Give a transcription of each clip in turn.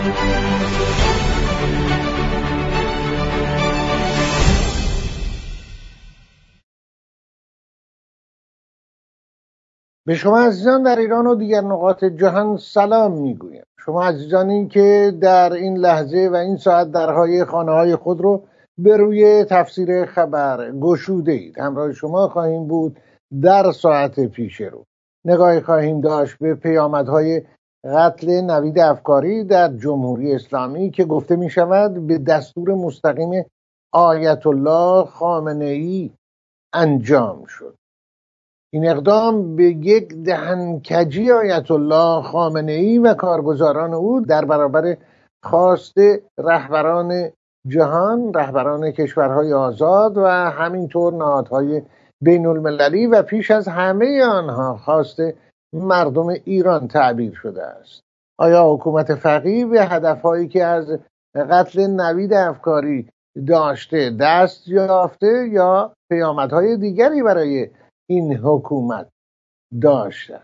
به شما عزیزان در ایران و دیگر نقاط جهان سلام میگویم. شما عزیزانی که در این لحظه و این ساعت درهای خانه های خود رو به روی تفسیر خبر گشوده اید. همراه شما خواهیم بود در ساعت پیش رو. نگاهی خواهیم داشت به پیامدهای قتل نوید افکاری در جمهوری اسلامی که گفته می شود به دستور مستقیم آیت الله خامنه ای انجام شد. این اقدام به یک دهنکجی آیت الله خامنه ای و کارگزاران او در برابر خواست رهبران جهان، رهبران کشورهای آزاد و همینطور نهادهای بین المللی و پیش از همه آنها خواست مردم ایران تعبیر شده است. آیا حکومت فقیه به هدفهایی که از قتل نوید افکاری داشته دست یافته یا پیامدهای دیگری برای این حکومت داشتند؟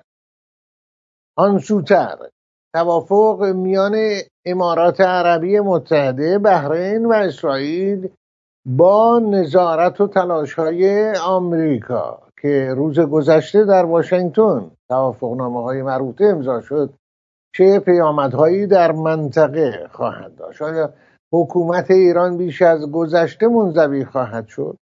آن سوتر توافق میان امارات عربی متحده، بحرین و اسرائیل با نظارت و تلاش‌های آمریکا که روز گذشته در واشنگتن توافقنامه‌های مربوطه امضا شد چه پیامدهایی در منطقه خواهد داشت؟ آیا حکومت ایران بیش از گذشته منزوی خواهد شد؟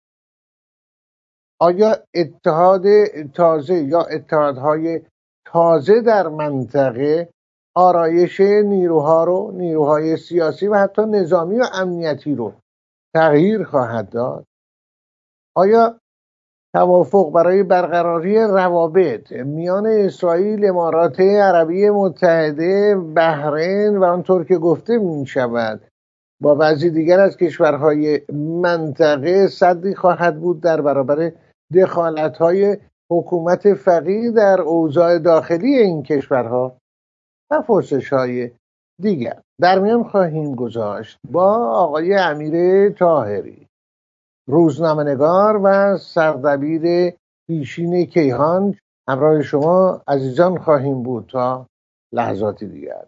آیا اتحاد تازه یا اتحادهای تازه در منطقه آرایش نیروهای سیاسی و حتی نظامی و امنیتی رو تغییر خواهد داد؟ آیا توافق برای برقراری روابط میان اسرائیل، امارات عربی متحده، بحرین و آنطور که گفته می شود با بعضی دیگر از کشورهای منطقه سدی خواهد بود در برابر دخالت‌های حکومت فقیه در اوضاع داخلی این کشورها و پرسش‌های دیگر؟ در میان خواهیم گذاشت با آقای امیر طاهری، روزنامه‌نگار و سردبیر پیشین کیهان. همراه شما عزیزان خواهیم بود تا لحظاتی دیگر.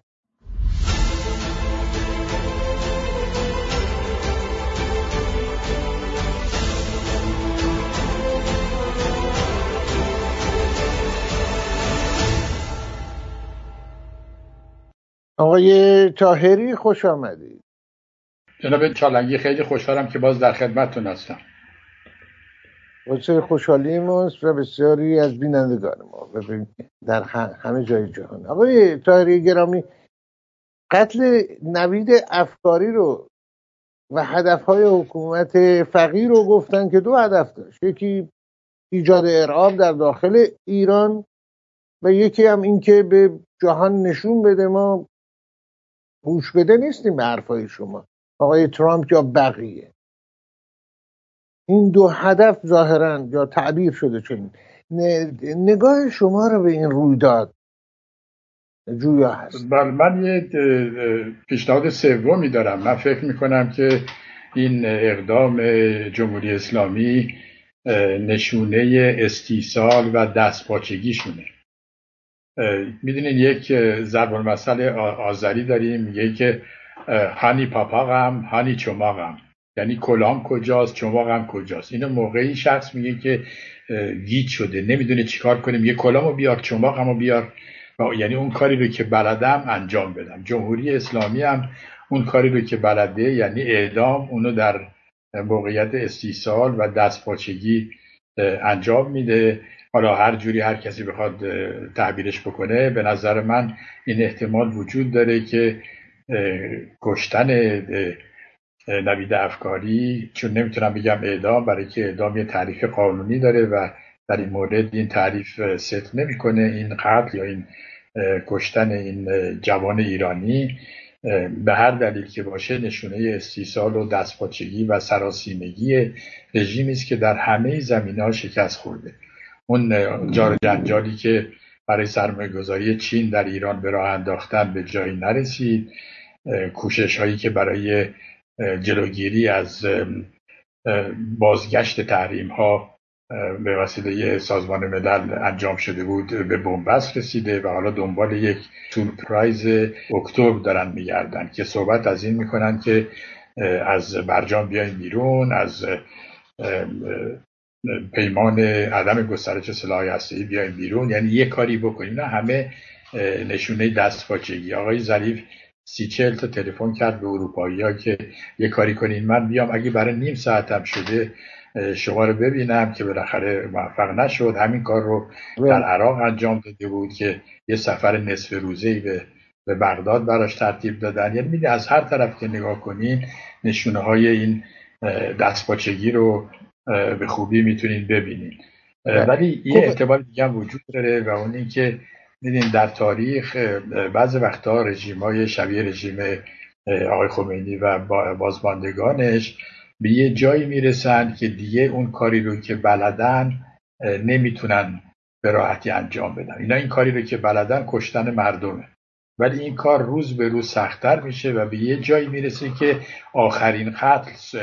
آقای طاهری خوش آمدید. جناب چالنگی خیلی خوشحالم که باز در خدمتتون هستم. واسه خوشحالی ماست و بسیاری از بینندگان ما در همه جای جهان. آقای طاهری گرامی، قتل نوید افکاری رو و هدفهای حکومت فقیه رو گفتن که دو هدف داشت، یکی ایجاد ارعاب در داخل ایران و یکی هم این که به جهان نشون بده ما گوش بده نیستیم به حرفای شما آقای ترامپ یا بقیه. این دو هدف ظاهرا یا تعبیر شده. چون نگاه شما رو به این رویداد جویا هست؟ بله، من یه پیشنهاد سومی دارم. من فکر میکنم که این اقدام جمهوری اسلامی نشونه استیصال و دستپاچگیشونه. میدونین یک ضرب المثل آذری داریم میگه که هانی پاپاغم هانی چماغم، یعنی کلام کجاست چماغم کجاست. اینو موقعی شخص میگه که گیج شده نمیدونه چیکار کنه، میگه کلامو بیار چماغمو بیار، یعنی اون کاری رو که بلدم انجام بدم. جمهوری اسلامی هم اون کاری رو که بلده، یعنی اعدام، اونو در موقعیت استیصال و دستپاچگی انجام میده. حالا هر جوری هر کسی بخواد تعبیرش بکنه، به نظر من این احتمال وجود داره که کشتن نوید افکاری، چون نمیتونم بگم اعدام برای که اعدام یه تعریف قانونی داره و در این مورد این تعریف صدق نمیکنه، این قتل یا این کشتن این جوان ایرانی به هر دلیل که باشه نشونه استیصال و دستپاچگی و سراسیمگی رژیمی است که در همه زمینه‌ها شکست خورده. اون جار و جنجالی که برای سرمایه‌گذاری چین در ایران به راه انداختن به جایی نرسید، کوشش هایی که برای جلوگیری از بازگشت تحریم ها به وسیله سازمان ملل انجام شده بود به بنبست رسیده و حالا دنبال یک سورپرایز اکتبر دارن میگردن که صحبت از این میکنن که از برجام بیاین بیرون، از پیمان عدم گسترش سلاح هسته‌ای بیاین بیرون، یعنی یه کاری بکنین. همه نشونه دستپاچگی. آقای ظریف 30-40 تا تلفن کرد به اروپایی‌ها که یه کاری کنین من بیام، اگه برای نیم ساعتم شده شما رو ببینم، که بالاخره موفق نشد. همین کار رو در عراق انجام داده بود که یه سفر نصف روزه‌ای به بغداد براش ترتیب دادن. یعنی می‌بینید از هر طرف که نگاه کنین نشونه‌های این دستپاچگی رو به خوبی میتونین ببینین. ولی یه احتمال دیگه هم وجود داره و اون این که می‌دونین در تاریخ بعضی وقتا رژیم‌های شبیه رژیم آقای خمینی و بازماندگانش به یه جایی میرسن که دیگه اون کاری رو که بلدن نمیتونن به راحتی انجام بدن. اینا این کاری رو که بلدن کشتن مردمه، ولی این کار روز به روز سخت‌تر میشه و به یه جایی میرسه که آخرین قتل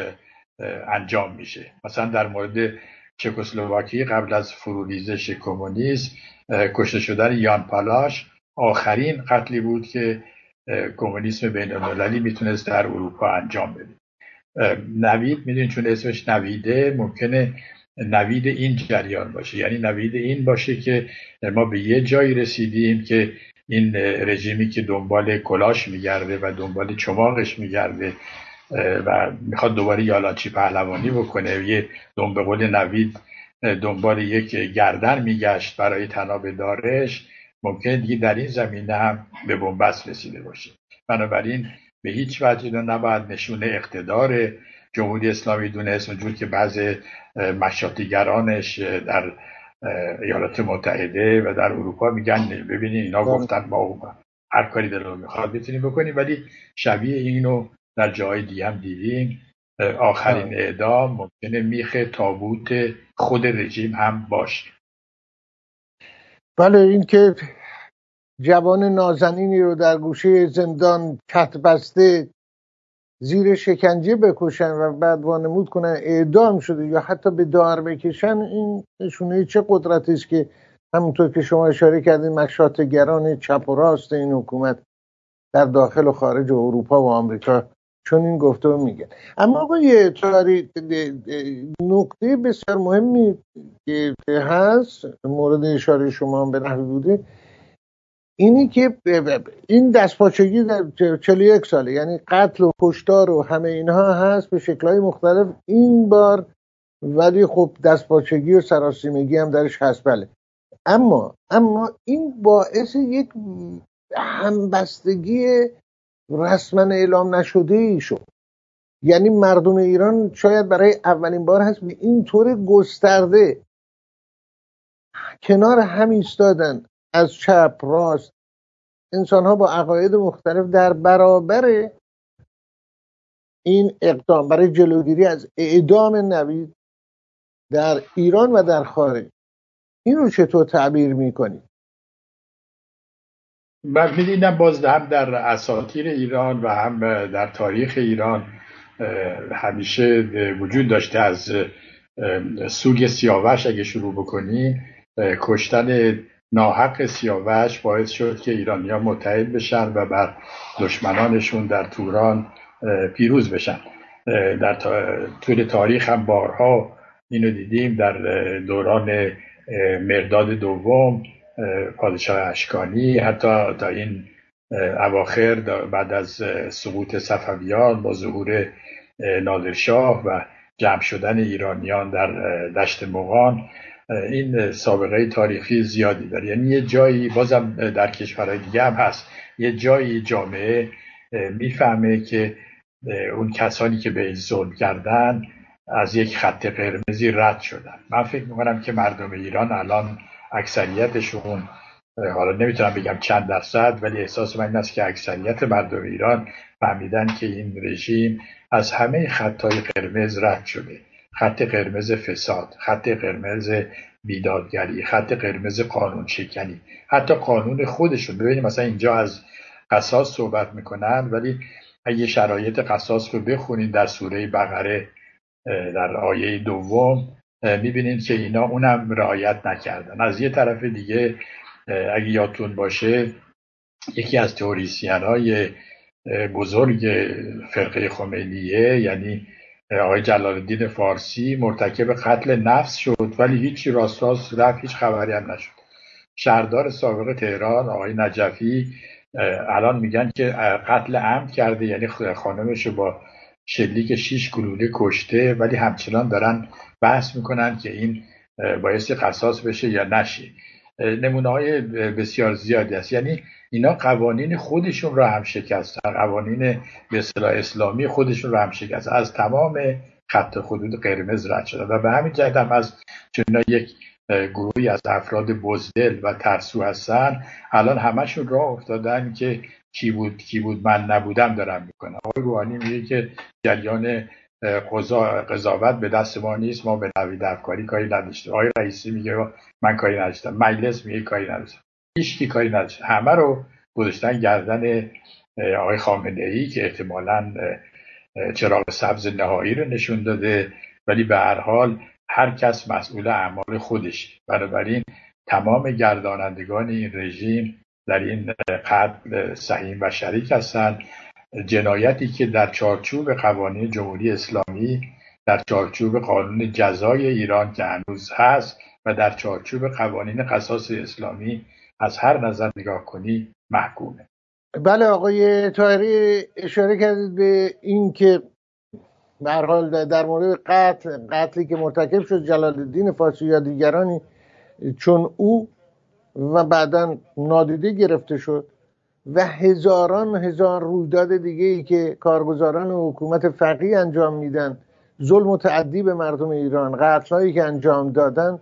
انجام میشه. مثلا در مورد چکسلواکی قبل از فروریزش کمونیسم کشته شدن یان پالاش آخرین قتلی بود که کمونیسم بین‌المللی میتونست در اروپا انجام بده. نوید میدونید چون اسمش نویده ممکنه نوید این جریان باشه، یعنی نوید این باشه که ما به یه جایی رسیدیم که این رژیمی که دنبال کلاش میگرده و دنبال چماقش میگرده و میخواد دوباره یالانچی پهلوانی بکنه، یه به قول نوید دنبال یک گردن میگشت برای طناب دارش، ممکنه دیگه در این زمینه هم به بنبست رسیده باشه. بنابراین به هیچ وجه نباید نشونه اقتدار جمهوری اسلامی دونست، اونجور که بعض مشاطیگرانش در ایالات متحده و در اروپا میگن ببینید اینا گفتن ما هر کاری دلمون میخواد میتونیم بکنیم، ولی شبیه اینو در جای دیگه هم دیدیم. آخرین اعدام ممکنه میخ تابوت خود رژیم هم باشه. بله، این که جوان نازنینی رو در گوشه زندان کت بسته زیر شکنجه بکشن و بعد وانمود کنن اعدام شده یا حتی به دار بکشن، این نشونه چه قدرتی است که همونطور که شما اشاره کردین مشاطه‌گران چپ و راست این حکومت در داخل و خارج اروپا و آمریکا چون این گفته و میگن. اما آقای طاهری، نکته بسیار مهمی که هست مورد اشاره شما هم به نحوی بوده اینی که این دستپاچگی در 41 ساله، یعنی قتل و کشتار و همه اینها هست به شکل‌های مختلف این بار، ولی خب دستپاچگی و سراسیمگی هم درش هست. بله، اما این باعث یک همبستگی رسما اعلام نشده ای شد. یعنی مردم ایران شاید برای اولین بار هست به این طور گسترده کنار هم ایستادن، از چپ راست انسان ها با عقاید مختلف در برابر این اقدام برای جلوگیری از اعدام نوید در ایران و در خارج. این رو چطور تعبیر میکنید؟ من می‌دیدم باز هم در اساطیر ایران و هم در تاریخ ایران همیشه وجود داشته. از سوگ سیاوش اگه شروع بکنی، کشتن ناحق سیاوش باعث شد که ایرانی‌ها متحد بشن و بر دشمنانشون در توران پیروز بشن. در طول تاریخ هم بارها اینو دیدیم. در دوران مرداد دوم پادشاه اشکانی، حتی تا این اواخر بعد از سقوط صفویان با ظهور نادرشاه و جمع شدن ایرانیان در دشت مغان، این سابقه تاریخی زیادی داره. یعنی یه جایی بازم در کشورهای دیگه هم هست، یه جایی جامعه میفهمه که اون کسانی که به این ظلم کردن از یک خط قرمزی رد شدن. من فکر میکنم که مردم ایران الان اکثریتشون، حالا نمیتونم بگم چند درصد، ولی احساس من این است که اکثریت مردم ایران فهمیدن که این رژیم از همه خطای قرمز رد شده. خط قرمز فساد، خط قرمز بیدادگری، خط قرمز قانون شکنی، حتی قانون خودشون. ببینید مثلا اینجا از قصاص صحبت میکنن، ولی اگه شرایط قصاص رو بخونید در سوره بقره در آیه 2 میبینید که اینا اونم رعایت نکردن. از یه طرف دیگه اگه یادتون باشه یکی از تئوریسین‌های بزرگ فرقه خمینیه، یعنی آقای جلال الدین فارسی، مرتکب قتل نفس شد ولی هیچی راست رفت، هیچ خبری هم نشد. شهردار سابق تهران آقای نجفی الان میگن که قتل عمد کرده، یعنی خانمش رو با شلیک 6 گلوله کشته، ولی همچنان دارن بحث میکنن که این بایستی قصاص بشه یا نشه. نمونه های بسیار زیادی است. یعنی اینا قوانین خودشون رو هم شکستن، قوانین به اصطلاح اسلامی خودشون رو هم شکستن، از تمام خط حدود قرمز رد شدن و به همین جهت هم از چون یک گروهی از افراد بزدل و ترسو هستن الان همشون راه افتادن که کی بود من نبودم دارم میکنه. آقای روحانی میگه که جریان قضاوت به دست ما نیست، ما به نوید افکاری کاری نداشتیم. آقای رئیسی میگه من کاری نداشتم، مجلس میگه کاری نداشتم، هیچ کی کاری نداشت، همه رو گذاشتن گردن آقای خامنه ای که احتمالاً چراغ سبز نهایی رو نشون داده، ولی به هر حال هر کس مسئول اعمال خودش. بنابراین تمام گردانندگان این رژیم در این قتل سهیم و شریک هستند. جنایتی که در چارچوب قوانین جمهوری اسلامی، در چارچوب قانون جزای ایران که هنوز هست و در چارچوب قوانین قصاص اسلامی از هر نظر نگاه کنی محکومه. بله آقای طاهری اشاره کردید به این که به هر حال در مورد قتلی که مرتکب شد جلال الدین فارسی یا دیگرانی چون او و بعداً نادیده گرفته شد و هزار رویداد دیگه ای که کارگزاران حکومت فقیه انجام میدن، ظلم و تعدی به مردم ایران، قتل‌هایی که انجام دادن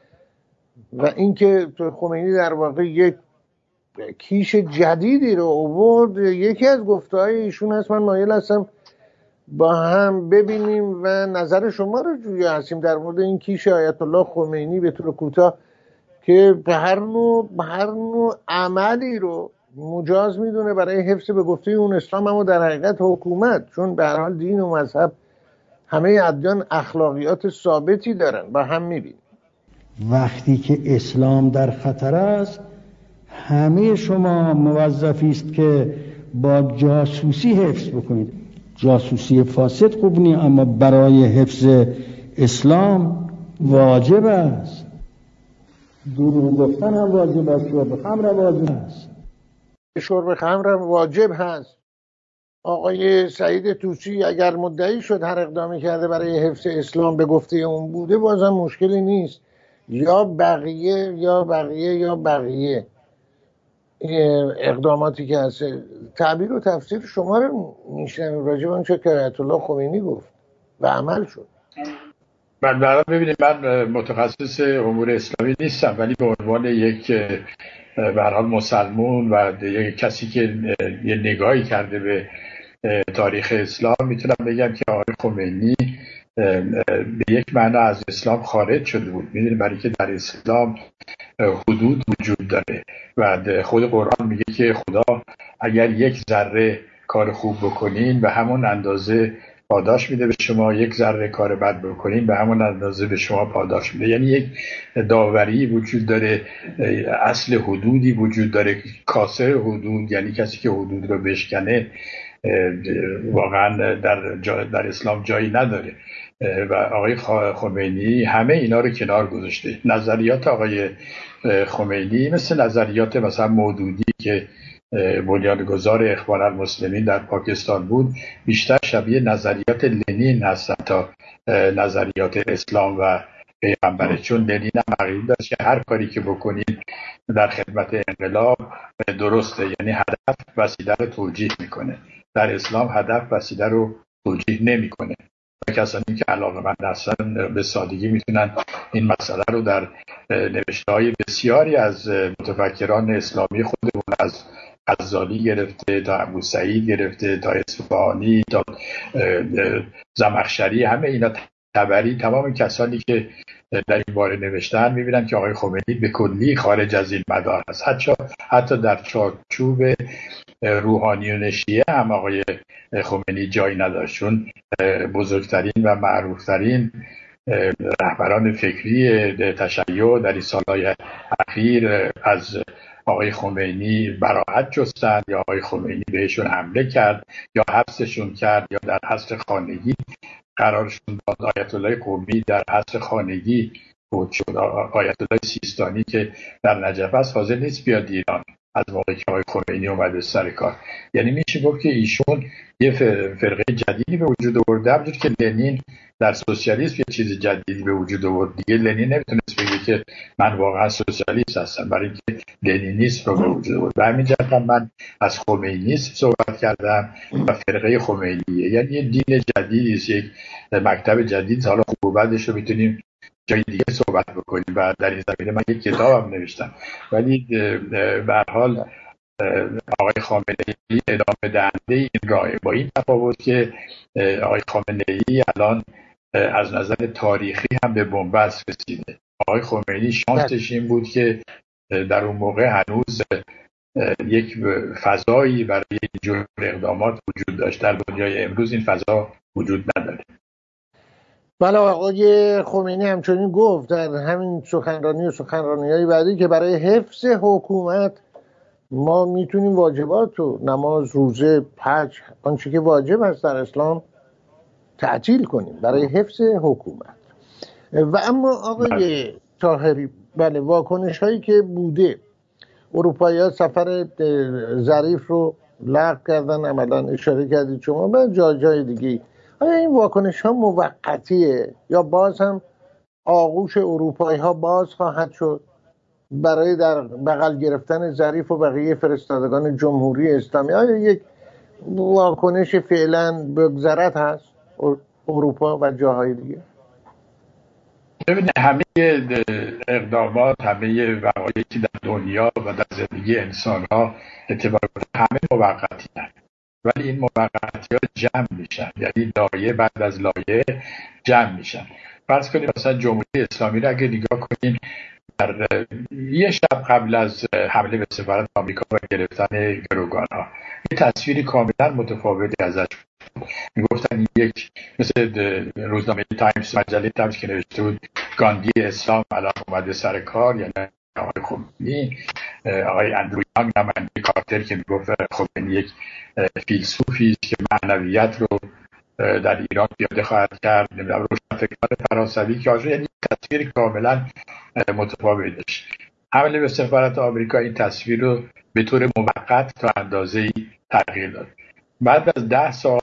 و اینکه خمینی در واقع یک کیش جدیدی رو آورد. یکی از گفته‌های ایشون هست، من مایل هستم با هم ببینیم و نظر شما رو جویا هستیم در مورد این کیش آیت الله خمینی به طور کوتاه که به هر نوع عملی رو مجاز میدونه برای حفظ به گفته اون اسلام، اما در حقیقت حکومت، چون به هر حال دین و مذهب همه ادیان اخلاقیات ثابتی دارن. با هم میبینیم وقتی که اسلام در خطر است همه شما موظفی است که با جاسوسی حفظ بکنید. جاسوسی فاسد خوب نیست، اما برای حفظ اسلام واجب است. دروغ گفتن هم واجب است، شرب خمر واجب است. شرب خمر واجب هست. آقای سعید طوسی اگر مدعی شد هر اقدامی کرده برای حفظ اسلام به گفته اون بوده، بازم مشکلی نیست. یا بقیه اقداماتی که هست. تعبیر و تفسیر شما رو میشنم راجع به اونچه که آیت الله خمینی گفت و عمل شد. من ببینید، من متخصص امور اسلامی نیستم، ولی به عنوان یک به هر حال مسلمون و یک کسی که یه نگاهی کرده به تاریخ اسلام میتونم بگم که آقای خمینی به یک معنا از اسلام خارج شده بود. میدونید برای که در اسلام حدود وجود داره و خود قرآن میگه که خدا اگر یک ذره کار خوب بکنین به همون اندازه پاداش میده به شما، یک ذره کار بد بکنین به همون اندازه به شما پاداش میده. یعنی یک داوری وجود داره، اصل حدودی وجود داره. کاسر حدود یعنی کسی که حدود رو بشکنه واقعا در اسلام جایی نداره و آقای خمینی همه اینا رو کنار گذاشته. نظریات آقای خمینی مثل نظریات مثلا مودودی که بنیانگذار اخوان المسلمین در پاکستان بود بیشتر شبیه نظریات لنین هستن تا نظریات اسلام و پیغمبره، چون لنین هم عقیده داشت که هر کاری که بکنید در خدمت انقلاب درسته، یعنی هدف وسیله رو توجیه میکنه. در اسلام هدف وسیله رو توجیه نمیکنه. کسانی که علاقه‌مند هستن به سادگی میتونن این مسئله رو در نوشته‌های بسیاری از متفکران اسلامی خودمون، از غزالی گرفته تا ابو سعید گرفته تا اصفهانی تا زمخشری، همه اینا، طبری، تمام کسانی که در این باره نوشتن میبینن که آقای خمینی به کلی خارج از این مدار است. حتی در چارچوب روحانیون شیعه هم آقای خمینی جایی نداشت، چون بزرگترین و معروفترین رهبران فکری تشیع در این سالهای اخیر از آقای خمینی براءت جستند، یا آقای خمینی بهشون حمله کرد یا حبسشون کرد یا در حبس خانگی قرارشون داد. آیت الله قمی در حبس خانگی فوت شد. آیت الله سیستانی که در نجف است حاضر نیست بیاد ایران از موقعی که آقای خمینی اومده سر کار. یعنی میشه گفت که ایشون یه فرقه جدیدی به وجود آورده، همونجور که لنین در سوسیالیسم یه چیز جدیدی به وجود آورد. دیگه لنین نمیتونست بگه که من واقعا سوسیالیست هستم، برای اینکه لنینیسم رو به وجود آورد. به همین جهت من از خمینیسم صحبت کردم و فرقه خمینیه، یعنی یه دین جدیدی است، یک مکتب جدید. حالا خوب و بدش رو میتونیم جای دیگه صحبت بکنیم و در این زمینه من یک کتابم نوشتم. ولی به هر حال آقای خامنه‌ای ادامه دهنده این راه، با این تفاوت که آقای خامنه‌ای الان از نظر تاریخی هم به بنبست رسیده. آقای خمینی شانسش این بود که در اون موقع هنوز یک فضایی برای اینجور اقدامات وجود داشت. در دنیای امروز این فضا وجود نداره. بله، آقای خمینی همچنین گفت در همین سخنرانی‌های بعدی که برای حفظ حکومت ما میتونیم واجبات و نماز، روزه، حج، آنچه که واجب است در اسلام تعطیل کنیم برای حفظ حکومت. و اما آقای طاهری، بله، واکنش هایی که بوده، اروپایی‌ها سفر ظریف رو لغو کردن، عملاً اشاره کردید شما، و جای دیگه. آیا این واکنش ها موقتیه یا باز هم آغوش اروپایی ها باز خواهد شد برای در بغل گرفتن ظریف و بقیه فرستادگان جمهوری اسلامی؟ آیا یک واکنش فعلا بگذرت هست اروپا و جاهای دیگه؟ ببینید، همه اقدامات، همه وقایعی که در دنیا و در زندگی انسان ها اتفاق میفته همه موقتی هست، ولی این موقتی ها جمع میشن، یعنی لایه بعد از لایه جمع میشن. فرض کنید مثلا جمهوری اسلامی رو اگه نگاه کنید، در یه شب قبل از حمله به سفارت آمریکا و گرفتن گروگان ها یه تصویری کاملا متفاوتی ازش میگفتن. یک مثل روزنامه تایمز، مجله تایمز که نوشته بود گاندی اسلام الان اومده سر کار، یعنی آقای خمینی. آقای اندرو یانگ، نماینده کارتر، که میگفت خمینی یک فیلسوفی است که معنویت رو در ایران پیاده خواهد کرد، روشنفکران فرانسوی که آجا، یعنی تصویر کاملا متفاوت داشت. حمله به سفارت آمریکا این تصویر رو به طور موقت تا اندازه‌ای تغییر داد. بعد از 10 سال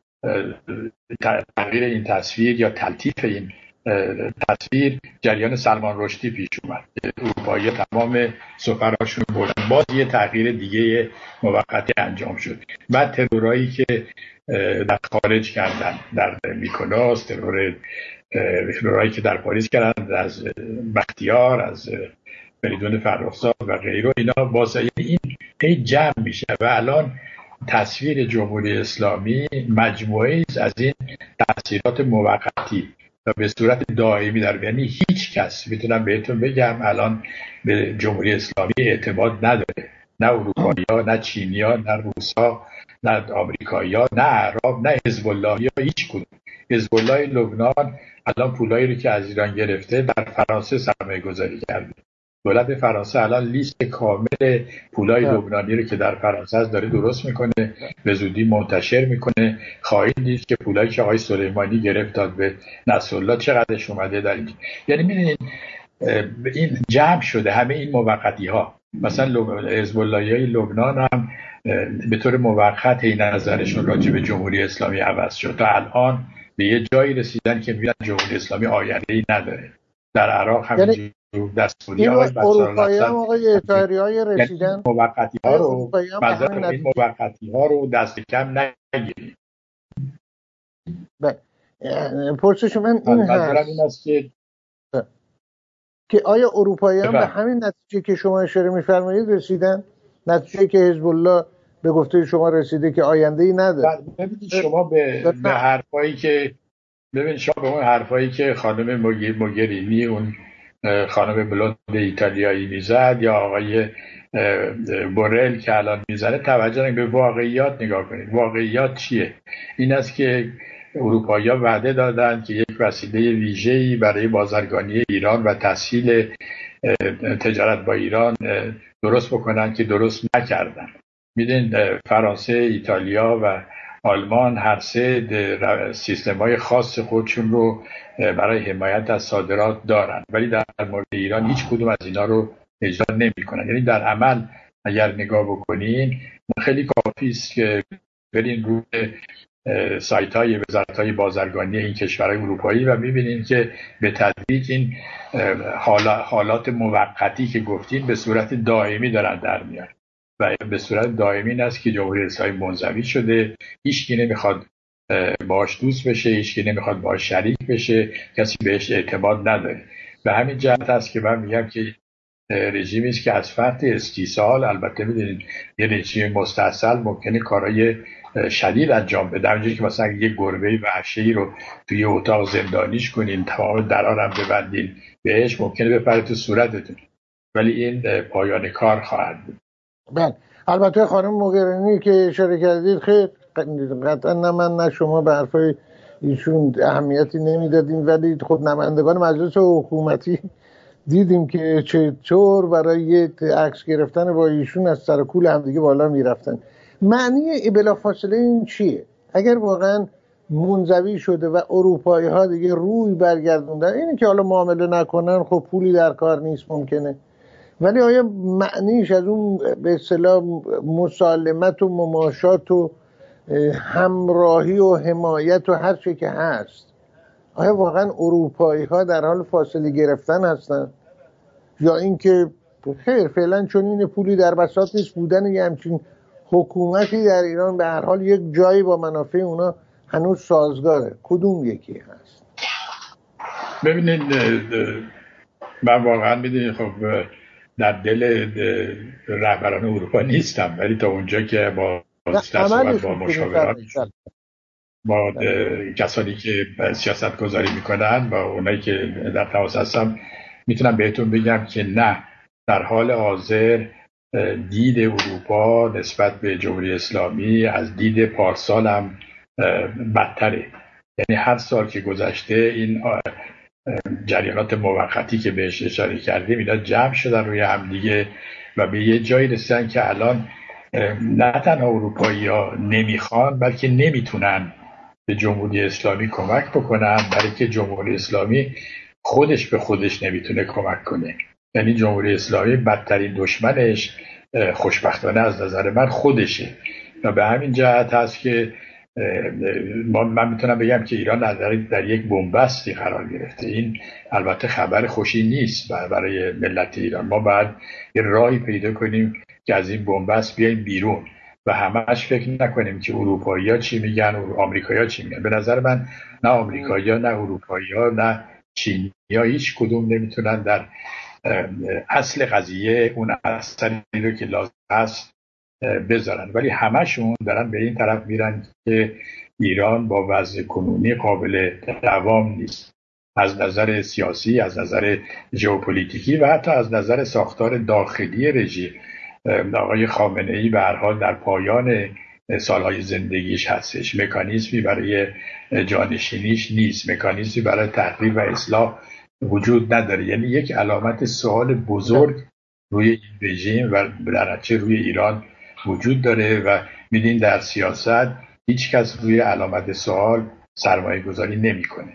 تغییر این تصویر یا تلطیف این تصویر، جریان سلمان رشدی پیش اومد. اروپایی تمام سفراشون بردن، باز یه تغییر دیگه موقتی انجام شد. بعد ترورایی که در خارج کردن، در میکونوس، ترورایی که در پاریس کردن، از بختیار، از فریدون فرخزاد و غیره، اینا باز این جمع میشه و الان تصویر جمهوری اسلامی مجموعه از این تأثیرات موقتی و به صورت دائمی در، یعنی هیچ کس، میتونم بهتون بگم، الان به جمهوری اسلامی اعتماد نداره. نه اروپایی‌ها، نه چینی‌ها، نه روس‌ها، نه آمریکایی‌ها، نه عرب، نه حزب اللهی‌ها، هیچ کدوم. حزب الله لبنان الان پولایی رو که از ایران گرفته در فرانسه سرمایه‌گذاری کرده. دولت فرانسه الان لیست کامل پولای لبنانی رو که در فرانسه هست داره درست میکنه، به زودی منتشر میکنه. خواهید دید که پولایی که آقای سلیمانی گرفت داد به نصرالله چقدرش اومده در اینجا. یعنی میدونید این جمع شده همه این موقتی ها. مثلا حزب اللهیای لبنان هم به طور موقت این نظرشون راجع به جمهوری اسلامی عوض شد. تا الان به یه جایی رسیدن که میگن جمهوری اسلامی آینده‌ای نداره. در عراق هم یعنی دستوری های اروپایی هم آقای طاهری‌های رسیدن، موقتی ها رو این موقتی ها رو دست کم نگیرید. پرسش من این هست که آیا اروپایی هم به همین نتیجه که شما اشاره می‌فرمایید رسیدن؟ نتیجه که حزب الله به گفته شما رسیده که آینده‌ای نداره. ببینید شما به حرفایی که شما به اون حرفایی که خانم موگرینی، اون خانم بلوند ایتالیایی میزد، یا آقای بورل که الان میزنه توجه نکنید، به واقعیات نگاه کنید. واقعیات چیه؟ این است که اروپایی‌ها وعده دادن که یک یک وسیله ویژه‌ای برای بازرگانی ایران و تسهیل تجارت با ایران درست بکنن که درست نکردن. میدونید فرانسه، ایتالیا و آلمان هر سه سیستم‌های خاص خودشون رو برای حمایت از صادرات دارن، ولی در مورد ایران هیچ کدوم از اینا رو اجرا نمی‌کنن. یعنی در عمل اگر نگاه بکنین خیلی کافی است که برین روی سایت‌های وزارت‌های بازرگانی این کشورهای اروپایی و می‌بینین که به تدریج این حالات موقتی که گفتین به صورت دائمی دارن در میان و به صورت دائمی این است که جمهوری اسلامی منزوی شده، هیچکی نمیخواد باهاش دوست بشه، هیچکی نمیخواد باهاش شریک بشه، کسی بهش اعتماد نداره. به همین جهت است که من میگم که رژیمی است که از فرط استیصال، البته میدونید یه رژیم مستاصل ممکنه کارهای شدید انجام بده، همونجوری که مثلا یه گربه وحشی رو توی اتاق زندانیش کنین، تمام درارم ببندین بهش، ممکنه بپره تو صورتتون، ولی این پایان کار خواهد بود. بله، البته خانم موگرینی که اشاره کردید خیلی قطعا نه من نه شما به حرفای ایشون اهمیتی نمیدادیم، ولی خب نمایندگان مجلس حکومتی دیدیم که چطور برای عکس گرفتن با ایشون از سر کول همدیگه بالا میرفتن. معنی بلافاصله این چیه؟ اگر واقعا منزوی شده و اروپایی ها دیگه روی برگردوندن، اینه که حالا معامله نکنن خب پولی در کار نیست ممکنه، ولی آیا معنیش از اون به اصطلاح مسالمت و مماشات و همراهی و حمایت و هر چی که هست، آیا واقعا اروپایی ها در حال فاصله گرفتن هستن یا اینکه خیر فعلا چون این پولی در بساط نیست، بودن یه همچین حکومتی در ایران به هر حال یک جایی با منافع اونا هنوز سازگاره؟ کدوم یکی هست؟ ببینید من واقعا میدونید خب در دل رهبران اروپا نیستم، ولی تا اونجا که با مشاوران با کسانی که سیاست گذاری میکنن با اونایی که در تماس هستم میتونم بهتون بگم که نه، در حال حاضر دید اروپا نسبت به جمهوری اسلامی از دید پارسال هم بدتره. یعنی هر سال که گذشته این جریانات موقتی که بهش اشاره کردیم اینا جمع شدن روی هم دیگه و به یه جایی رسیدن که الان نه تنها اروپایی ها نمیخوان بلکه نمیتونن به جمهوری اسلامی کمک بکنن، برای که جمهوری اسلامی خودش به خودش نمیتونه کمک کنه. یعنی جمهوری اسلامی بدترین دشمنش خوشبختانه از نظر من خودشه و به همین جهت هست که من میتونم بگم که ایران در یک بنبستی قرار گرفته. این البته خبر خوشی نیست برای ملت ایران. ما باید یه راهی پیدا کنیم که از این بنبست بیایم بیرون و همش فکر نکنیم که اروپایی‌ها چی میگن و آمریکایی‌ها چی میگن. به نظر من نه آمریکایی‌ها نه اروپایی‌ها نه چینی‌ها هیچ کدوم نمیتونن در اصل قضیه اون اثری رو که لازم است بذارن، ولی همشون دارن به این طرف میرن که ایران با وضع کنونی قابل دوام نیست، از نظر سیاسی، از نظر ژئوپلیتیکی و حتی از نظر ساختار داخلی رژیم. آقای خامنه‌ای به هر حال در پایان سالهای زندگیش هستش، مکانیزمی برای جانشینیش نیست، مکانیزمی برای تحقیر و اصلاح وجود نداره. یعنی یک علامت سوال بزرگ روی این رژیم و در نتیجه روی ایران وجود داره و میدین در سیاست هیچ کس روی علامت سوال سرمایه گذاری نمی کنه.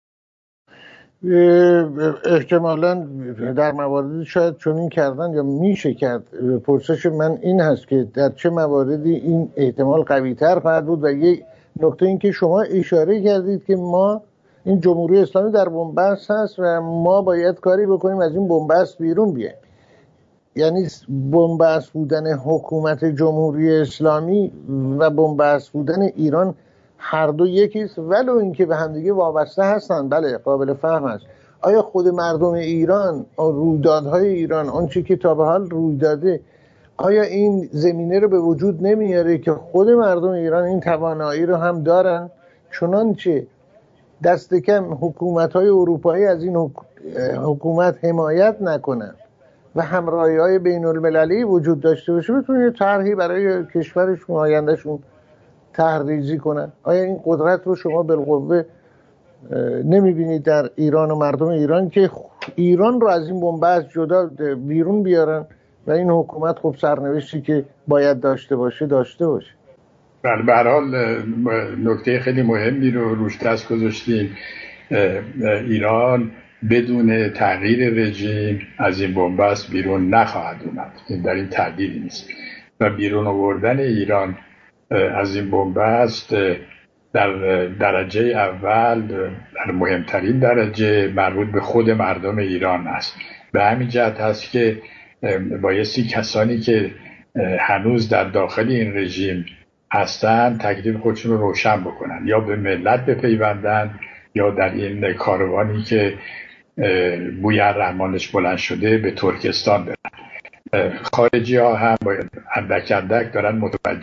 احتمالاً در مواردی شاید چنین کردن یا میشه کرد. پرسش من این هست که در چه مواردی این احتمال قوی تر خواهد بود و یک نکته این که شما اشاره کردید که ما این جمهوری اسلامی در بنبست هست و ما باید کاری بکنیم از این بنبست بیرون بیایم. یعنی بنبست بودن حکومت جمهوری اسلامی و بنبست بودن ایران هر دو یکیست، ولو اینکه به همدیگه وابسته هستن. بله قابل فهم است. آیا خود مردم ایران، رویدادهای ایران، آنچه که تا به حال روی داده، آیا این زمینه رو به وجود نمیاره که خود مردم ایران این توانایی رو هم دارن؟ چنانچه دست کم حکومت‌های اروپایی از این حکومت حمایت نکنن و همراهی‌های بین‌المللی وجود داشته باشه، بتونن یه طرحی برای کشورشون آیندهشون طرح‌ریزی کنن. آیا این قدرت رو شما بالقوه نمیبینید در ایران و مردم ایران که ایران رو از این بنبست جدا بیرون بیارن و این حکومت خب سرنوشتی که باید داشته باشه. بله، به هر حال نکته خیلی مهمی رو روش دست گذاشتیم. ایران بدون تغییر رژیم از این بنبست بیرون نخواهد اومد، این در این تردیدی نیست و بیرون آوردن ایران از این بنبست در درجه اول، در مهمترین درجه، مربوط به خود مردم ایران است. به همین جهت هست که بایستی کسانی که هنوز در داخل این رژیم هستن تکلیف خودشون رو روشن بکنن، یا به ملت بپیوندن یا در این کاروانی که بوی رحمانش بلند شده به ترکستان برن. خارجی ها هم باید اندک اندک دارن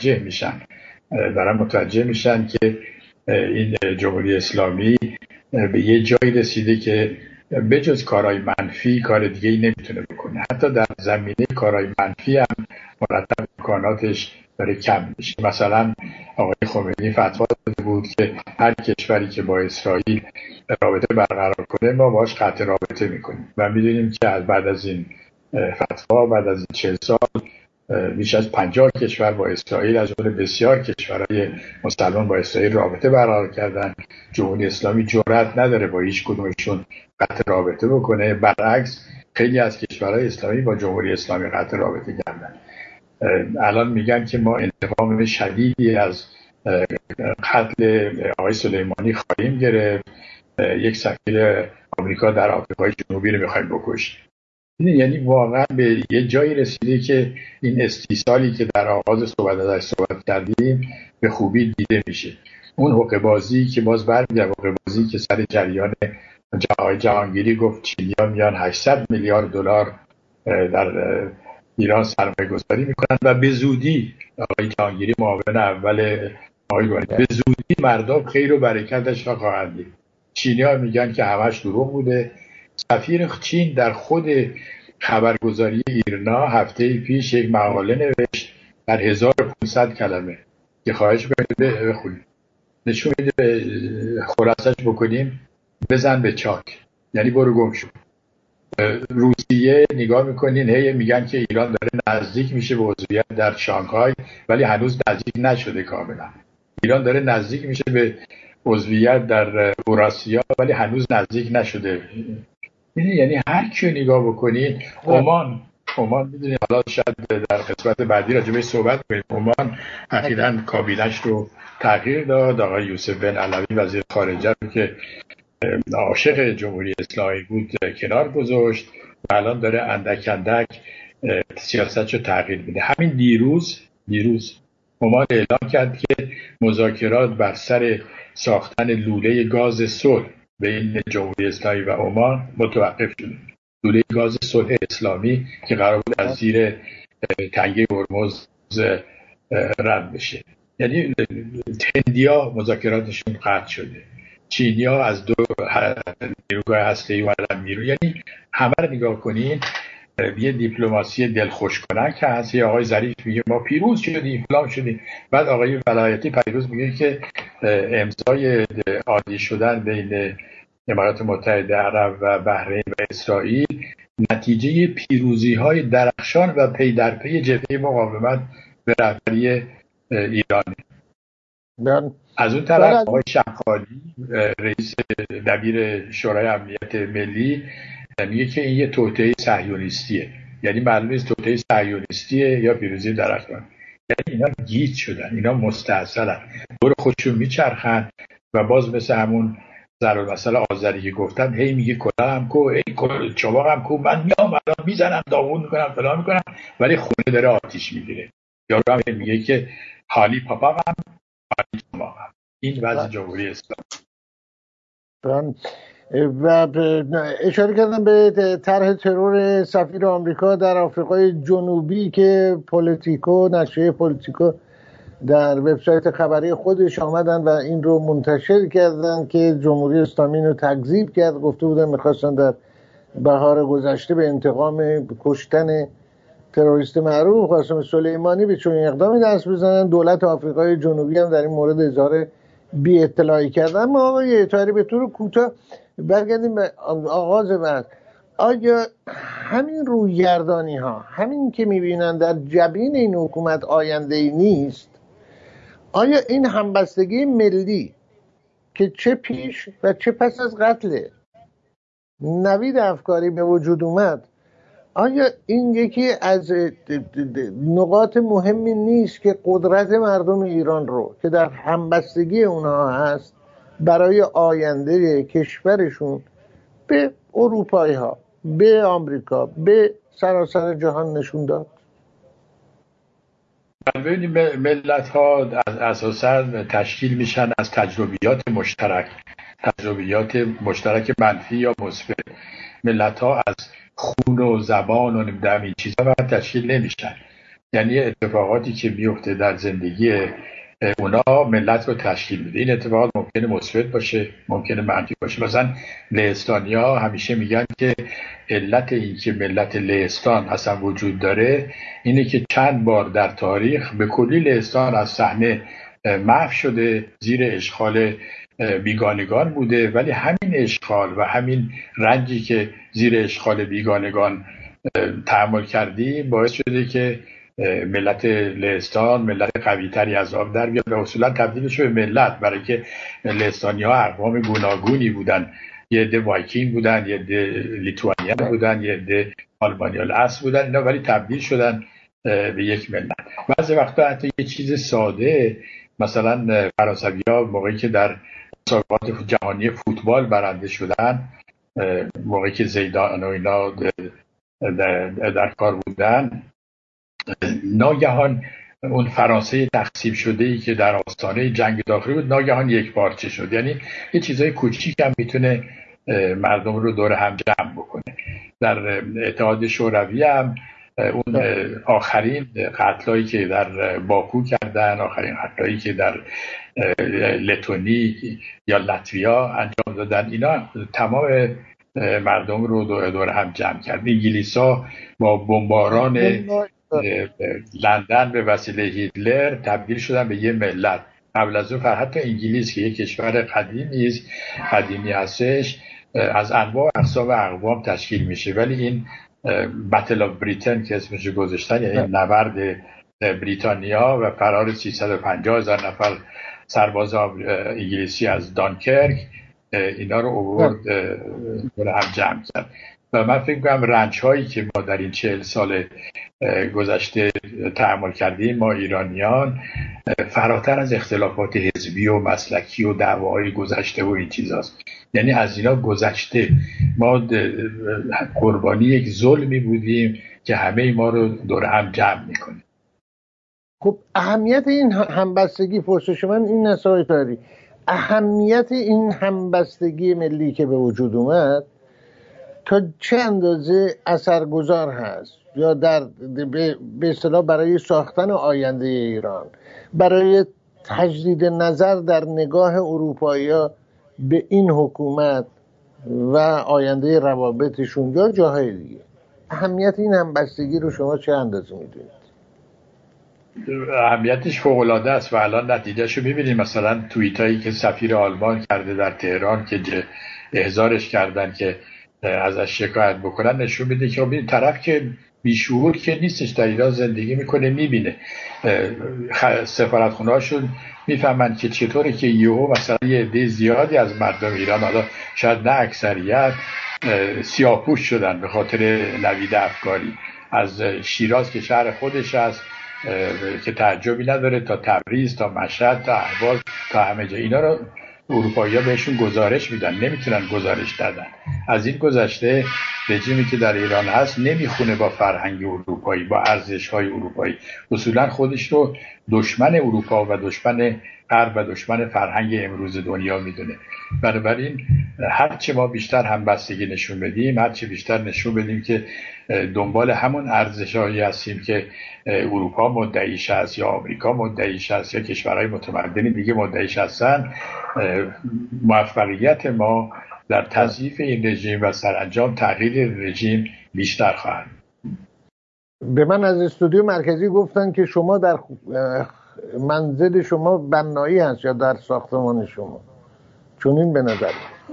متوجه میشن که این جمهوری اسلامی به یه جایی رسیده که بجز کارهای منفی کار دیگه ای نمیتونه بکنه. حتی در زمینه کارهای منفی هم مرتب امکاناتش داره کم میشه. مثلا آقای خمینی فتوا داده بود که هر کشوری که با اسرائیل رابطه برقرار کنه ما باش قطع رابطه میکنیم و میدونیم که بعد از این فتوا، بعد از این 40 سال، بیش از 50 کشور با اسرائیل از جمله بسیار کشورهای مسلمان با اسرائیل رابطه برقرار کردن. جمهوری اسلامی جرئت نداره با هیچ کدومشون قطع رابطه بکنه، برعکس خیلی از کشورهای اسلامی با جمهوری اسلامی قطع رابطه کردن. الان میگن که ما انتقام شدیدی از قتل آقای سلیمانی خواهیم گرفت، یک سفیر آمریکا در آفریقای جنوبی رو میخوایم بکشیم. یعنی واقعا به یه جایی رسیده که این استیصالی که در آغاز صحبت کردیم به خوبی دیده میشه. اون حقه بازی که باز برمیگرده، حقه بازی که سر جریان جهانگیری گفت چینی‌ها میان 800 میلیارد دلار در ایران سرمایه گذاری میکنن و به زودی، آقای جهانگیری معاون اول آقای گوهری، به زودی مردم خیر و برکتش را خواهند دید. چینی‌ها میگن که همش دروغ بوده. سفیر چین در خود خبرگزاری ایرنا هفته پیش یک مقاله نوشت در 1500 کلمه که خواهش می‌کنید بخونید، نشون میده خلاصش بکنیم بزن به چاک، یعنی برو گم شو. روسیه نگاه میکنین هی میگن که ایران داره نزدیک میشه به عضویت در شانگهای، ولی هنوز نزدیک نشده کاملا. ایران داره نزدیک میشه به عضویت در اوراسیا ولی هنوز نزدیک نشده. یعنی هر کیو نگاه بکنید، عمان میدونید، حالا شاید در قسمت بعدی راجع بهش صحبت کنیم، عمان اخیراً کابینه‌اش رو تغییر داد. آقای یوسف بن علوی وزیر خارجه رو که عاشق جمهوری اسلامی بود کنار گذاشت و الان داره اندک اندک سیاستشو تغییر میده. همین دیروز عمان اعلام کرد که مذاکرات بر سر ساختن لوله گاز صلح بین جمهوری اسلامی و عمان متوقف شد. لوله گاز صلح اسلامی که قرار بود از زیر تنگه هرمز رد بشه. یعنی هندی‌ها مذاکراتشون قطع شده، چینی‌ها از دو نیروگاه هسته‌ای اومدن بیرون. یعنی همه رو نگاه کنین یه دیپلماسی دلخوش کنن که هست. یه آقای ظریف میگه ما پیروز شدیم فلان شدیم، بعد آقای ولایتی پیروز میگه که امضای عادی شدن بین امارات متحده عرب و بحرین و اسرائیل نتیجه پیروزی‌های درخشان و پی در پی جبهه مقاومت به رهبری ایران. از اون طرف آقای شمخالی رئیس دبیر شورای امنیت ملی میگه که این یه توطئه صهیونیستیه. یعنی معلومه نیست توطئه صهیونیستیه یا پیروزی درخشان. یعنی اینا گیج شدن، اینا مستعصلن، دور خودشون میچرخن و باز مثل همون ضرب المثل آذری که گفتم هی میگه کلاهم کو، ای چاباقم کو، من میام الان میزنم داغون میکنم فلان میکنم، ولی خونه داره آتیش میگیره. یارو هم میگه که حالی پاپاقم حالی چماقم. این وضع جمهوری اسلامی. و اشاره کردم به طرح ترور سفیر آمریکا در آفریقای جنوبی که نشریه پولیتیکو در وبسایت خبری خودش آمدن و این رو منتشر کردن که جمهوری اسلامی رو تکذیب کرد. گفته بودن میخواستن در بهار گذشته به انتقام کشتن تروریست معروف قاسم سلیمانی به چنین اقدامی دست بزنن. دولت آفریقای جنوبی هم در این مورد اظهار بی اطلاعی کردن. ما آقای اطهری به طور کوتاه برگردیم به آغاز بحث. آیا همین رویگردانی ها، همین که میبینن در جبین این حکومت آینده ای نیست، آیا این همبستگی ملی که چه پیش و چه پس از قتل نوید افکاری به وجود اومد، آیا این یکی از نقاط مهمی نیست که قدرت مردم ایران رو که در همبستگی اونها هست برای آینده کشورشون به اروپایی ها، به آمریکا، به سراسر جهان نشون داد؟ ببینید ملت ها اساسا تشکیل میشن از تجربیات مشترک منفی یا مثبت. ملت ها از خون و زبان و نمیدونم این چیزا تشکیل نمیشن. یعنی اتفاقاتی که میفته در زندگی اونا ملت رو تشکیل میده. این اتفاقات ممکنه مثبت باشه، ممکنه منفی باشه. مثلا لهستانی‌ها همیشه میگن که علت این که ملت لهستان اصلا وجود داره اینه که چند بار در تاریخ به کلی لهستان از صحنه محو شده، زیر اشغال بیگانگان بوده، ولی همین اشغال و همین رنجی که زیر اشغال بیگانگان تحمل کردی باعث شده که ملت لهستان ملت قوی تری از آب در بیاد و اصولا تبدیل شده به ملت، برای که لهستانی ها اقوام گوناگونی بودن. یه عده وایکینگ بودن، یه عده لیتوانیان بودن، یه عده آلمانی الاصل بودن، اینا ولی تبدیل شدن به یک ملت. بعضی وقتا حتی یه چیز ساده، مثلا فرانسوی‌ها موقعی که در مسابقات جهانی فوتبال برنده شدن، موقعی که زیدان و اینا در کار بودن، ناگهان اون فرانسه تقسیم شده ای که در آستانه جنگ داخلی بود ناگهان یک پارچه شد. یعنی یه چیزای کوچیک هم میتونه مردم رو دور هم جمع بکنه. در اتحاد شوروی هم اون آخرین قتلایی که در باکو کردن، آخرین قتلایی که در لتونی یا لاتویا انجام دادن، اینا تمام مردم رو دور هم جمع کرد. انگلیس‌ها با بمباران لندن به وسیله هیتلر تبدیل شدن به یه ملت. قبل از اون حتی انگلیس که یک کشور قدیمی هستش از انواع و اقسام اقوام تشکیل میشه، ولی این بتل آف بریتن که اسمش گذاشتن، یعنی نبرد بریتانیا و فرار 350,000 نفر سرباز انگلیسی از دانکرک، اینا رو آورد هم جمع کرد. و من فکر می‌کنم رنج‌هایی که ما در این 40 سال گذشته تحمل کردیم ما ایرانیان فراتر از اختلافات حزبی و مسلکی و دعواهای گذشته و این چیزاست. یعنی از اینا گذشته ما قربانی یک ظلمی بودیم که همه ما رو دور هم جمع میکنه. خب اهمیت این همبستگی، پرسش من این نسای تاری، اهمیت این همبستگی ملی که به وجود اومد تا چه اندازه اثرگذار هست یا در به اصطلاح برای ساختن آینده ایران، برای تجدید نظر در نگاه اروپایی‌ها به این حکومت و آینده روابطشون یا جاهای دیگه؟ اهمیت این همبستگی رو شما چه اندازه میدونید؟ اهمیتش فوق‌العاده است و الان نتیجهشو میبینید. مثلا توییتایی که سفیر آلمان کرده در تهران که احضارش کردن که ازش شکایت بکنن، نشون میده که این طرف که بیشعور که نیستش، در ایران زندگی میکنه، میبینه سفارتخونه‌هاشون میفهمن که چطوره که یهو مثلا یه عده زیادی از مردم ایران، حالا شاید نه اکثریت، سیاه‌پوش شدن به خاطر نوید افکاری. از شیراز که شهر خودش است که تعجبی نداره تا تبریز، تا مشهد، تا اهواز، تا همه جا، اینا رو اروپایی‌ها بهشون گزارش میدن، نمیتونن گزارش دادن. از این گذشته رژیمی که در ایران هست نمیخونه با فرهنگ اروپایی، با ارزش‌های اروپایی. اصولا خودش رو دشمن اروپا و دشمن غرب و دشمن فرهنگ امروز دنیا میدونه. بنابراین هرچه ما بیشتر همبستگی نشون بدیم، هرچه بیشتر نشون بدیم که دنبال همون ارزش‌هایی هستیم که اروپا مدعیش هست یا آمریکا مدعیش هست یا کشورهای متمدن دیگه مدعیش هستن، موفقیت ما در تضعیف این رژیم و سرانجام تغییر رژیم بیشتر خواهد. به من از استودیو مرکزی گفتن که شما در منزل شما بنایی هست یا در ساختمان شما؟ چون این به نظر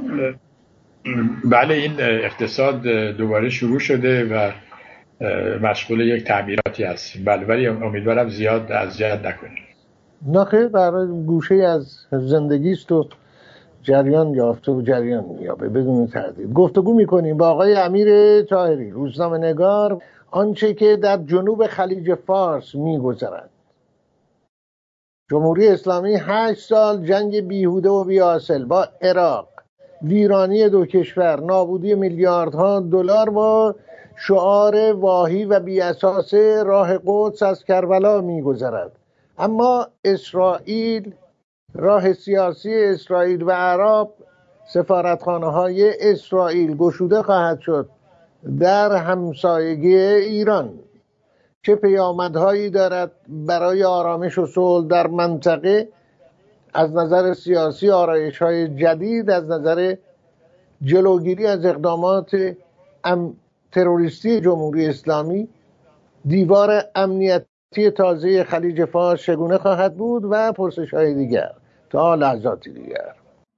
بله، این اقتصاد دوباره شروع شده و مشغول یک تعمیراتی هست. بله، ولی امیدوارم زیاد اذیت نکنیم. نه خیر، برای گوشه از زندگی است و جریان یافته و جریان میابه بدون تردید. گفتگو میکنیم با آقای امیر طاهری، روزنامه‌نگار، آنچه که در جنوب خلیج فارس میگذرد. جمهوری اسلامی 8 سال جنگ بیهوده و بی‌حاصل با عراق، ویرانی 2 کشور، نابودی میلیاردها دلار با شعار واهی و بی‌اساس راه قدس از کربلا میگذرد. اما اسرائیل، راه سیاسی اسرائیل و عرب، سفارتخانه‌های اسرائیل گشوده خواهد شد در همسایگی ایران. چه پیامدهایی دارد برای آرامش و صلح در منطقه؟ از نظر سیاسی آرایش‌های جدید، از نظر جلوگیری از اقدامات تروریستی جمهوری اسلامی، دیوار امنیتی تازه خلیج فارس چگونه خواهد بود و پرسش‌های دیگر تا لحظاتی دیگر.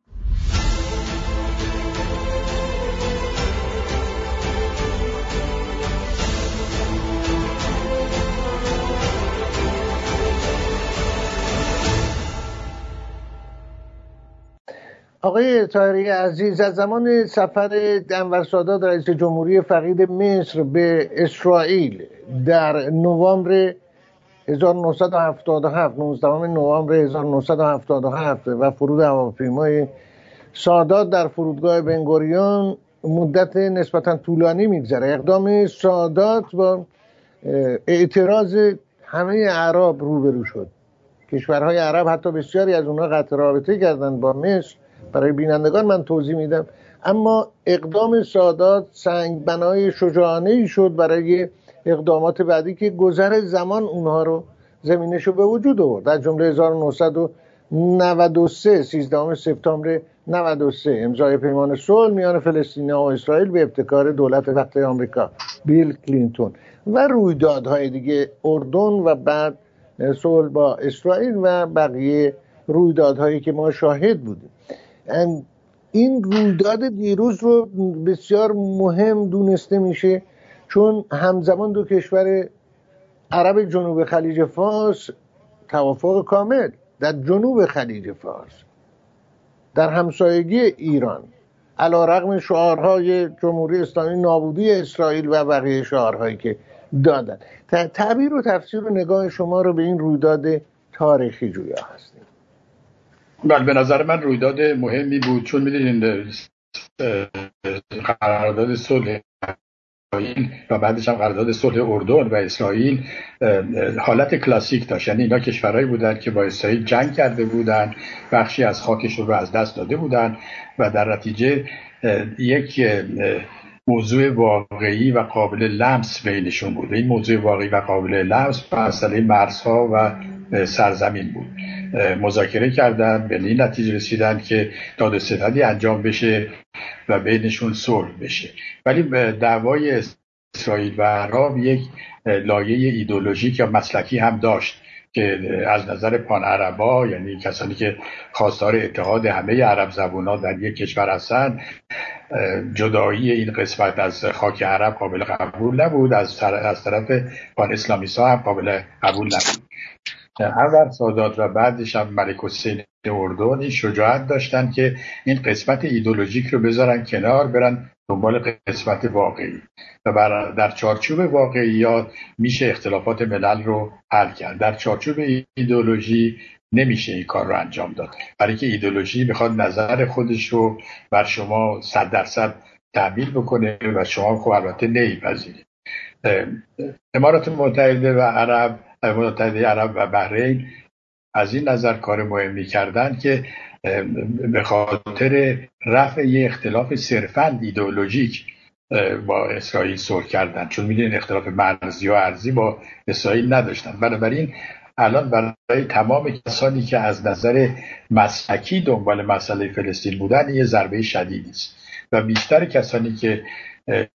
آقای طاهری عزیز، از زمان سفر انور سادات رئیس جمهوری فقید مصر به اسرائیل در نوامبر 1977، 19 نوامبر 1977 و فرود هواپیمای سادات در فرودگاه بنگوریون مدت نسبتا طولانی میگذره. اقدام سادات با اعتراض همه عرب روبرو شد. کشورهای عرب حتی بسیاری از اونها قطع رابطه کردن با مصر. برای بینندگان من توضیح میدم. اما اقدام سادات سنگ بنای شجاعانه‌ای شد برای اقدامات بعدی که گذر زمان اونها رو زمینش رو به وجود آورد. در جمله 1993 13 سپتامبر 93 امضای پیمان صلح میان فلسطینیا و اسرائیل به ابتکار دولت وقت آمریکا بیل کلینتون و رویدادهای دیگه، اردن و بعد صلح با اسرائیل و بقیه رویدادهایی که ما شاهد بودیم. این رویداد دیروز رو بسیار مهم دونسته میشه چون همزمان 2 کشور عرب جنوب خلیج فارس توافق کامل در جنوب خلیج فارس در همسایگی ایران، علیرغم شعارهای جمهوری اسلامی نابودی اسرائیل و بقیه شعارهایی که دادن. تعبیر و تفسیر و نگاه شما رو به این رویداد تاریخی جویا هستیم. بله، به نظر من رویداد مهمی بود، چون می‌دونید قرارداد صلح و بعدش هم قرارداد صلح اردن و اسرائیل حالت کلاسیک داشت. یعنی اینا کشورهایی بودن که با اسرائیل جنگ کرده بودن، بخشی از خاکشون رو از دست داده بودن و در نتیجه یک موضوع واقعی و قابل لمس بینشون بود. این موضوع واقعی و قابل لمس مسئله مرزها و سرزمین بود. مذاکره کردن، به این نتیجه رسیدن که داد و ستدی انجام بشه و بینشون صلح بشه. ولی دعوای اسرائیل و عرب یک لایه ایدئولوژیک یا مسلکی هم داشت که از نظر پان عربا، یعنی کسانی که خواستار اتحاد همه عرب زبونا در یک کشور هستند، جدایی این قسمت از خاک عرب قابل قبول نبود. از طرف پان اسلامیست‌ها هم قابل قبول نبود. انور سادات و بعدش هم ملک حسین اردن این شجاعت داشتن که این قسمت ایدئولوژیک رو بذارن کنار، برن دنبال قسمت واقعی و در چارچوب واقعیات میشه اختلافات ملل رو حل کرد. در چارچوب ایدئولوژی نمیشه این کار رو انجام داد، برای که ایدئولوژی میخواد نظر خودش رو بر شما 100% تحمیل بکنه و شما خب البته نمیپذیرید. امارات متحده عرب و بحرین از این نظر کار مهمی کردن که به خاطر رفع یه اختلاف صرفاً ایدئولوژیک با اسرائیل صلح کردن، چون میدونین اختلاف مرزی و ارضی با اسرائیل نداشتن. بنابراین الان برای تمام کسانی که از نظر مسلکی دنبال مسئله فلسطین بودن یه ضربه شدیدی است و بیشتر کسانی که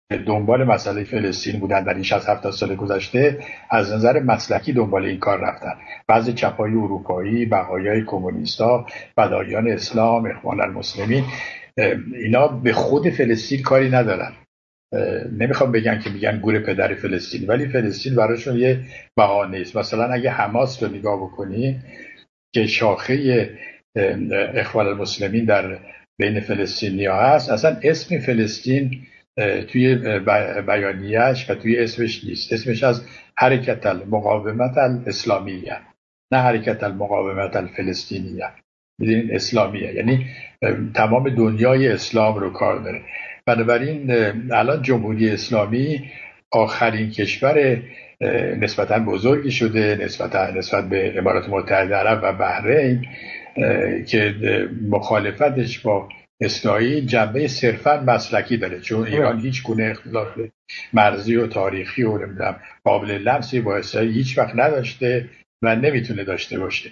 دنبال مسئله فلسطین بودن در این 60-70 سال گذشته از نظر مسلکی دنبال این کار رفتن. بعضی چپای اروپایی، بقایای کمونیستا، فدایان اسلام، اخوان المسلمین، اینا به خود فلسطین کاری ندارن. نمیخوام بگن که میگن گور پدر فلسطین، ولی فلسطین براشون یه بهانه است. مثلا اگه حماس رو نگاه بکنی که شاخه اخوان المسلمین در بین فلسطینی‌ها هست، اصلا اسم فلسطین توی بیانیه‌اش و توی اسمش نیست. اسمش از حرکت المقاومت الاسلامیه، نه حرکت المقاومت الفلسطینیه. میدونین اسلامیه یعنی تمام دنیای اسلام رو کار داره. بنابراین الان جمهوری اسلامی آخرین کشور نسبتاً بزرگی شده نسبت به امارات متحده عرب و بحرین که مخالفتش با اسرائیل جنبه صرفاً مسلکی داره، چون ایران هیچ گونه اختلاف مرزی و تاریخی و قابل لمسی با اسرائیل هیچ وقت نداشته و نمیتونه داشته باشه.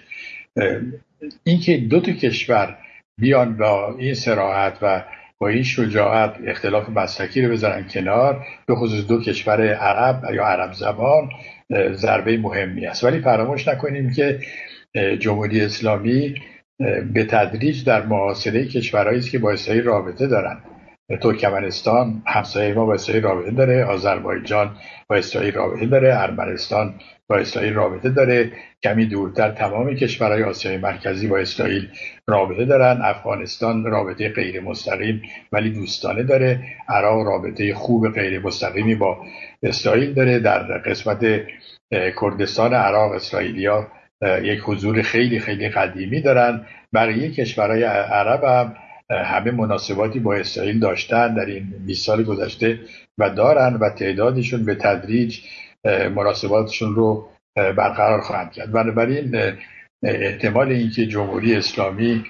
اینکه دو تا کشور بیان با این صراحت و با این شجاعت اختلاف مسلکی رو بذارن کنار، به خصوص دو کشور عرب یا عرب زبان، ضربه مهمی است. ولی فراموش نکنیم که جمهوری اسلامی به تدریج در محاصره کشورهایی است که با اسرائیل رابطه دارن. ترکمنستان همسایه ما با اسرائیل رابطه داره، آذربایجان با اسرائیل رابطه داره، ارمنستان با اسرائیل رابطه داره، کمی دورتر تمام کشورهای آسیای مرکزی با اسرائیل رابطه دارن، افغانستان رابطه غیر مستقیم ولی دوستانه داره، عراق رابطه خوب غیر مستقیمی با اسرائیل داره، در قسمت کردستان عراق اسرائیلیا یک حضور خیلی خیلی قدیمی دارن. بقیه کشورهای عرب هم همه مناسباتی با اسرائیل داشتن در این 20 سال گذشته و دارن و تعدادشون به تدریج مناسباتشون رو برقرار خواهند کرد. بنابراین احتمال اینکه جمهوری اسلامی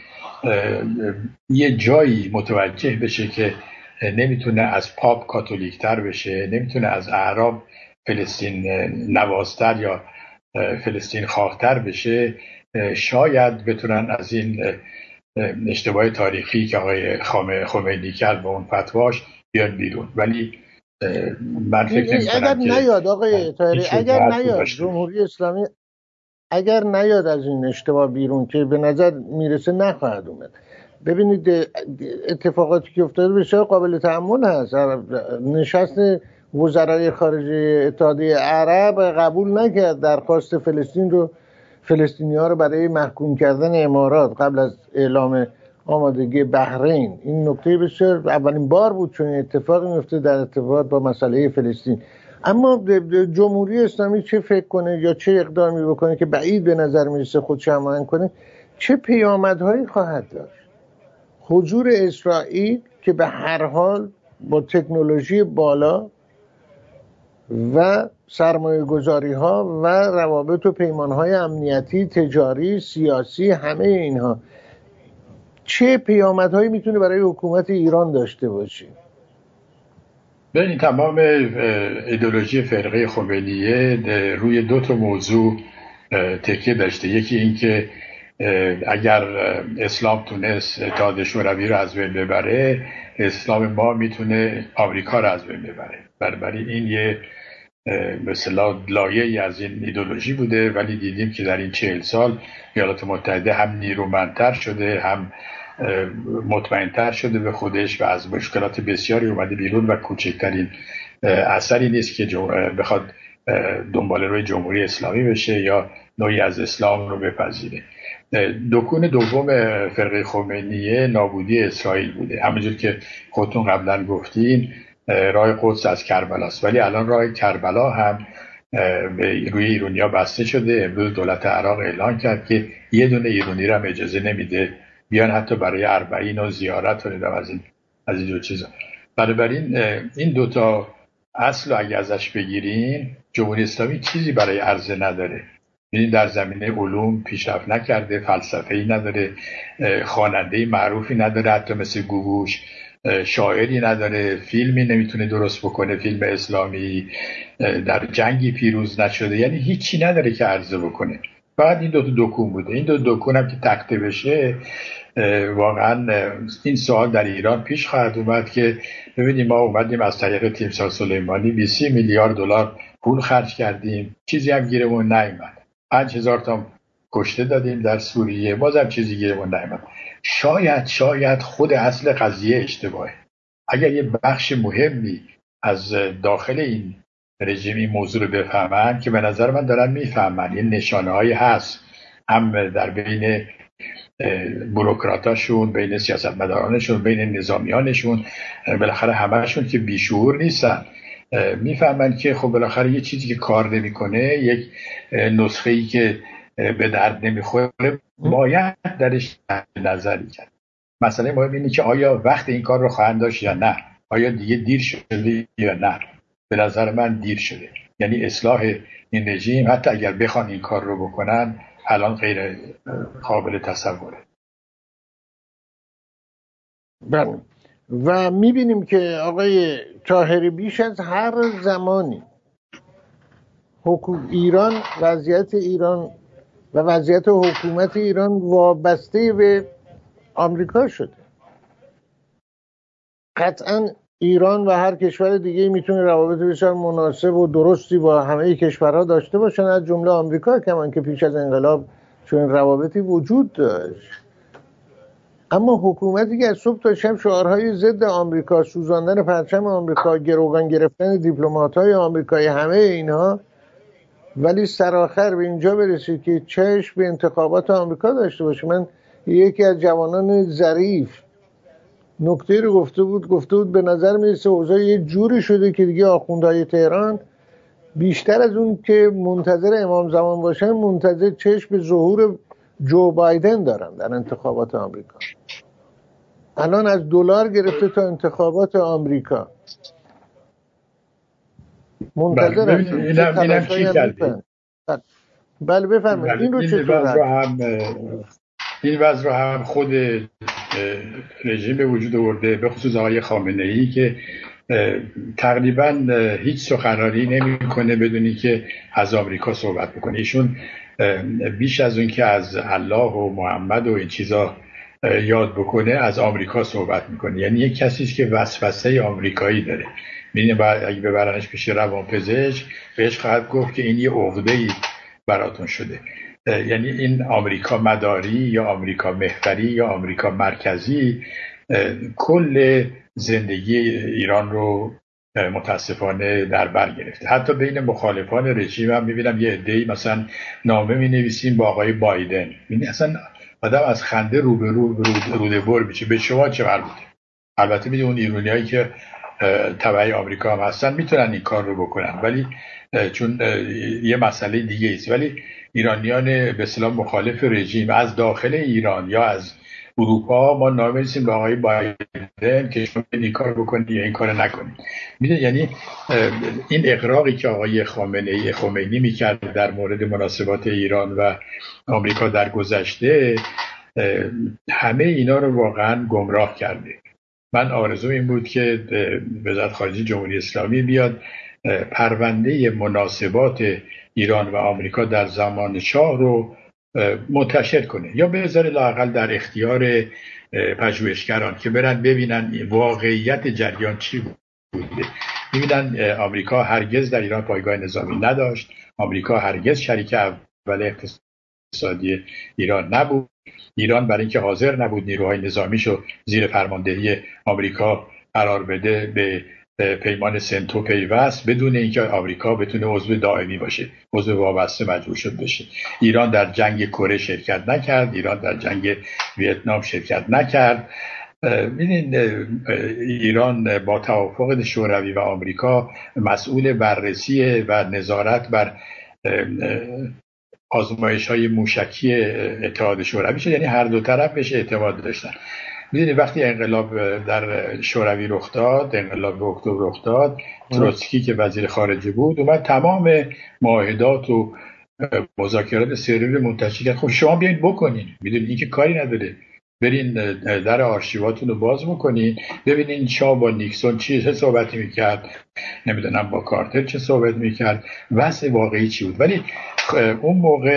یه جایی متوجه بشه که نمیتونه از پاپ کاتولیکتر بشه، نمیتونه از اعراب فلسطین نوازتر یا فلسطین خواهتر بشه، شاید بتونن از این اشتباه تاریخی که آقای خمینی کرد با اون فتواش بیان بیرون. ولی من فکر نمی‌کنم اگر نیاد آقای طاهری، اگر نیاد جمهوری اسلامی، اگر نیاد از این اشتباه بیرون که به نظر میرسه نخواهد اومد. ببینید اتفاقاتی که افتاده بسیار قابل تأمل هست. نشست وزرای خارجه اتحادیه عرب قبول نکرد درخواست فلسطینی‌ها رو برای محکوم کردن امارات قبل از اعلام آمادگی بحرین. این نکته بسیار اولین بار بود چون اتفاقی میفته در ارتباط با مسئله فلسطین. اما جمهوری اسلامی چه فکر کنه یا چه اقدامی بکنه که بعید به نظر میرسه خودش هماهنگ کنه، چه پیامدهایی خواهد داشت؟ حضور اسرائیل که به هر حال با تکنولوژی بالا و سرمایه گذاری ها و روابط و پیمان های امنیتی، تجاری، سیاسی، همه اینها چه پیامدهایی میتونه برای حکومت ایران داشته باشه؟ ببینید تمام ایدئولوژی فرقه خمینیه روی دو تا موضوع تکیه داشته. یکی این که اگر اسلام تونست اتحاد شوروی رو از بین ببره، اسلام ما میتونه آمریکا رو از بین ببره. بنابراین این یه مثلا لایه‌ای از این ایدئولوژی بوده، ولی دیدیم که در این 40 سال ایالات متحده هم نیرومندتر شده، هم مطمئن‌تر شده به خودش و از مشکلات بسیاری اومده بیرون و کوچکترین اثری نیست که بخواد دنبال روی جمهوری اسلامی بشه یا نوعی از اسلام رو بپذیره. دکون دوم فرقه خمینیه نابودی اسرائیل بوده. همونجور که خودتون قبلا گفتین راه قدس از کربلاست، ولی الان راه کربلا هم روی ایرانیا بسته شده. امروز دولت عراق اعلان کرد که یه دونه ایرانی رو هم اجازه نمیده بیان حتی برای اربعین و زیارت و از این دو چیزا. بنابراین این دوتا اصل رو اگه ازش بگیرین، جمهوری اسلامی چیزی برای عرضه نداره. یعنی در زمینه علوم پیشرفت نکرده، فلسفه‌ای نداره، خواننده معروفی نداره، حتی مثل گوگوش شاعری نداره، فیلمی نمیتونه درست بکنه، فیلم اسلامی، در جنگی پیروز نشده، یعنی هیچی نداره که عرضه بکنه. فقط این دو دکون بوده. این دو دکون هم که تخته بشه واقعا این سوال در ایران پیش خواهد اومد که ببینیم ما اومدیم از طریق تیمسار سلیمانی 20 میلیارد دلار پول خرج کردیم، چیزی هم گیرمون نیامد. 5000 تا کشته دادیم در سوریه، بازم چیزی گیرمون نیامد. شاید خود اصل قضیه اشتباهه. اگر یه بخش مهمی از داخل این رژیم این موضوع رو بفهمن، که به نظر من دارن میفهمن، یه نشانه‌هایی هست هم در بین بوروکراتاشون، بین سیاستمدارانشون، بین نظامیانشون، بالاخره همهشون که بیشعور نیستن، میفهمن که خب بالاخره یه چیزی که کار نمیکنه، یک نسخه‌ای که به درد نمیخوره، باید درش نظری کرد. مسئله مهم اینه که آیا وقت این کار رو خواهند داشت یا نه، آیا دیگه دیر شده یا نه. به نظر من دیر شده. یعنی اصلاح این رژیم حتی اگر بخوان این کار رو بکنن الان غیر قابل تصوره. بله. و میبینیم که آقای طاهری بیش از هر زمانی وضعیت ایران و وضعیت حکومت ایران وابسته به آمریکا شده. قطعا ایران و هر کشور دیگه میتونه روابط بسیار مناسب و درستی با همه کشورها داشته باشن، از جمله آمریکا، کمان که پیش از انقلاب چون روابطی وجود داشت. اما حکومتی که از صبح تا شب شعارهای ضد آمریکا، سوزاندن پرچم آمریکا، گروگان گرفتن دیپلمات‌های آمریکایی، همه اینها، ولی سرآخر به اینجا برسید که چشم به انتخابات آمریکا داشته باشه. من یکی از جوانان ظریف نکته رو گفته بود به نظر میرسه اوضاع یه جوری شده که دیگه آخوندهای تهران بیشتر از اون که منتظر امام زمان باشن، منتظر چشم به ظهور جو بایدن دارن در انتخابات آمریکا. الان از دلار گرفته تا انتخابات آمریکا منتظر اینم چی کردیم. بله بفرمایید. این رو چطور این وضع رو هم خود رژیم به وجود آورده، به خصوص آقای خامنه‌ای که تقریبا هیچ سخنرانی نمی‌کنه بدونی که از آمریکا صحبت بکنه. ایشون بیش از اون که از الله و محمد و این چیزا یاد بکنه، از آمریکا صحبت میکنه. یعنی یک کسی است که وسوسه آمریکایی داره. می‌بینید اگه ببرنش پیش روانپزشک بهش خواهد گفت که این یه عقده‌ای براتون شده. یعنی این آمریکا مداری یا آمریکا محوری یا آمریکا مرکزی کل زندگی ایران رو متاسفانه در بر گرفته. حتی بین مخالفان رژیم هم میبینم یه عده‌ای مثلا نامه مینویسیم با آقای بایدن. یعنی اصلا آدم از خنده روده بر میشه. به شما چه مربوطه؟ البته میدونی اون ایرانیایی که تبع آمریکا هم هستن میتونن این کار رو بکنن، ولی چون یه مسئله دیگه است. ولی ایرانیان به اصطلاح مخالف رژیم از داخل ایران یا از اروپا ما نامه نویسیم به آقای بایدن که شما این کار بکنید یا این کار نکنید. میدونید یعنی این اقراقی که آقای خمینی میکرد در مورد مناسبات ایران و آمریکا در گذشته، همه اینا رو واقعا گمراه کرده. من آرزو این بود که وزارت خارجه جمهوری اسلامی بیاد پرونده مناسبات ایران و آمریکا در زمان شاه رو منتشر کنه، یا بذاره لااقل در اختیار پژوهشگران که برن ببینن واقعیت جریان چی بوده. میبینن آمریکا هرگز در ایران پایگاه نظامی نداشت، آمریکا هرگز شریک اول اقتصادی ایران نبود. ایران برای اینکه حاضر نبود نیروهای نظامیشو زیر فرماندهی آمریکا قرار بده به پیمان سنتو پیوست بدون اینکه آمریکا بتونه عضو دائمی باشه، عضو وابسته مجبور شد بشه. ایران در جنگ کره شرکت نکرد، ایران در جنگ ویتنام شرکت نکرد. ببینید ایران با توافق شوروی و آمریکا مسئول بررسی و نظارت بر آزمایش‌های موشکی اتحاد شوروی شد. یعنی هر دو طرف بهش اعتماد داشتن. میدونید وقتی انقلاب در شوروی رخ داد، انقلاب اکتبر رخ داد، تروتسکی که وزیر خارجه بود اومد تمام معاهدات و مذاکرات سری رو منتشر کرد. خب شما بیاین بکنین. میدونید این که کاری نداره. برین در آرشیواتون رو باز بکنین، ببینین شاه با نیکسون چه صحبتی میکرد، نمیدونم با کارتر چه صحبت میکرد، وضع واقعی چی بود. ولی اون موقع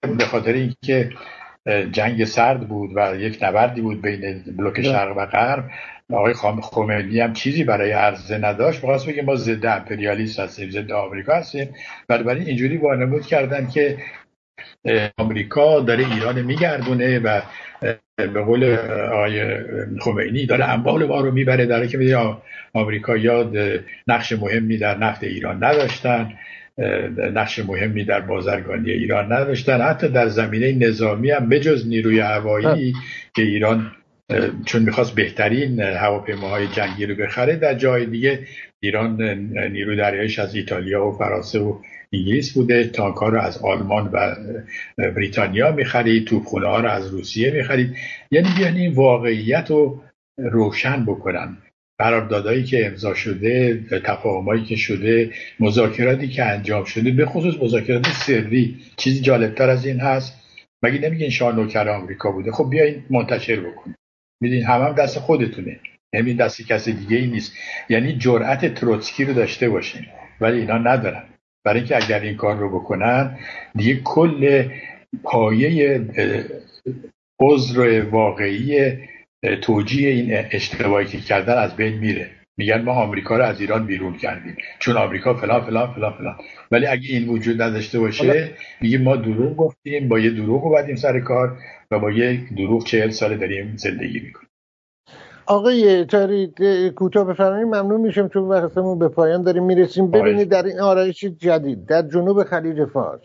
به خاطر اینکه جنگ سرد بود و یک نبردی بود بین بلوک شرق و غرب، آقای خمینی هم چیزی برای عرضه نداشت، می‌خواست بگه ما ضد امپریالیست هستیم، ضد آمریکا هستیم. بنابراین اینجوری وانمود کردن که آمریکا داره ایران میگردونه و به قول آقای خمینی داره اموال ما رو میبره، در حالی که میدونی آمریکایی‌ها نقش مهمی در نفت ایران نداشتن، نقش مهمی در بازرگانی ایران نداشتن، حتی در زمینه نظامی هم بجز نیروی هوایی که ایران چون میخواست بهترین هواپیماهای جنگی رو بخره، در جای دیگه ایران نیروی دریاییش از ایتالیا و فرانسه و انگلیس بوده، تانک‌ها رو از آلمان و بریتانیا میخرید، توپخونه‌ها رو از روسیه میخرید. یعنی بیان این واقعیت رو روشن بکنن. قراردادهایی که امضا شده، تفاهمایی که شده، مذاکراتی که انجام شده، به خصوص مذاکرات سری، چیزی جالبتر از این هست؟ مگه نمیگین شاه نوکر آمریکا بوده؟ خب بیاین منتشر بکنید. میدین هم دست خودتونه، همین دست کسی دیگه ای نیست. یعنی جرأت تروتسکی رو داشته باشین، ولی اینا ندارن. برای اینکه اگر این کار رو بکنن دیگه کل پایه عذر واقعی توجیه این اشتباهی که کردن از بین میره. میگن ما آمریکا رو از ایران بیرون کردیم چون آمریکا فلان فلان فلان فلان، ولی اگه این وجود نداشته باشه میگه ما دروغ گفتیم، با یه دروغ اومدیم سر کار و با یه دروغ 40 سال داریم زندگی میکنیم. آقای طاهری کوتاه بفرمایید، ممنون میشم چون وقتمون به پایان داریم میرسیم. ببینید در این آرایش جدید در جنوب خلیج فارس،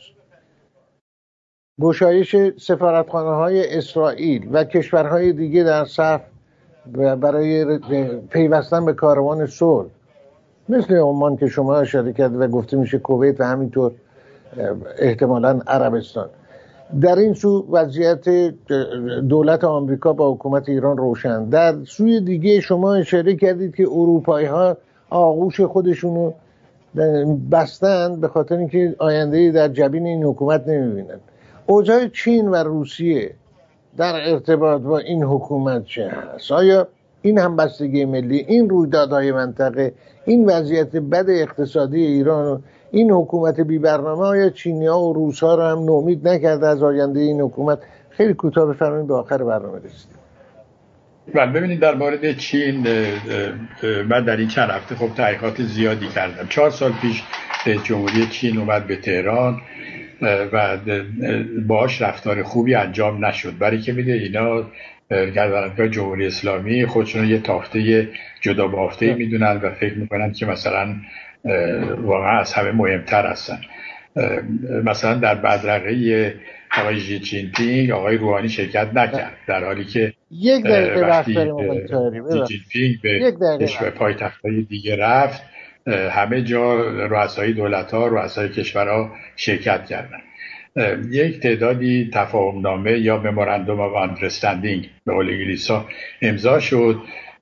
گشایش سفارتخانه‌های اسرائیل و کشورهای دیگه در صف برای پیوستن به کاروان صلح مثل عمان که شما اشاره کرد و گفته میشه کویت و همینطور احتمالاً عربستان، در این سو وضعیت دولت آمریکا با حکومت ایران روشن. در سوی دیگه شما اشاره کردید که اروپایی‌ها آغوش خودشونو بستن به خاطر اینکه آینده‌ای در جبین این حکومت نمیبینن. اوضاع چین و روسیه در ارتباط با این حکومت چه هست؟ آیا این همبستگی ملی، این رویدادهای منطقه، این وضعیت بد اقتصادی ایران و این حکومت بی برنامه، آیا چینی‌ها و روس‌ها رو هم نومید نکرده از آینده این حکومت؟ خیلی کوتاه بفرمایید، به آخر برنامه رسیدیم. بله، ببینید در مورد چین من در این چند هفته خب تحقیقات زیادی کردم. 4 سال پیش رئیس جمهوری چین اومد به تهران و باهاش رفتار خوبی انجام نشد، برای که میده اینا گردانندگان جمهوری اسلامی خودشون یه تافته جدا بافته میدونن و فکر میکنن که مثلا واقعا از همه مهمتر هستن. مثلا در بدرقه آقای ژی جین پینگ آقای روحانی شرکت نکرد، در حالی که یک دقیقه وقت داریم آقای طاهری. ژی جین پینگ به پایتخت‌های دیگه رفت، همه جا رؤسای دولت‌ها، رؤسای کشورها شرکت کردن. یک تعدادی تفاهمنامه یا مموراندوم آف آندرستندینگ به قول انگلیس‌ها امضا شد.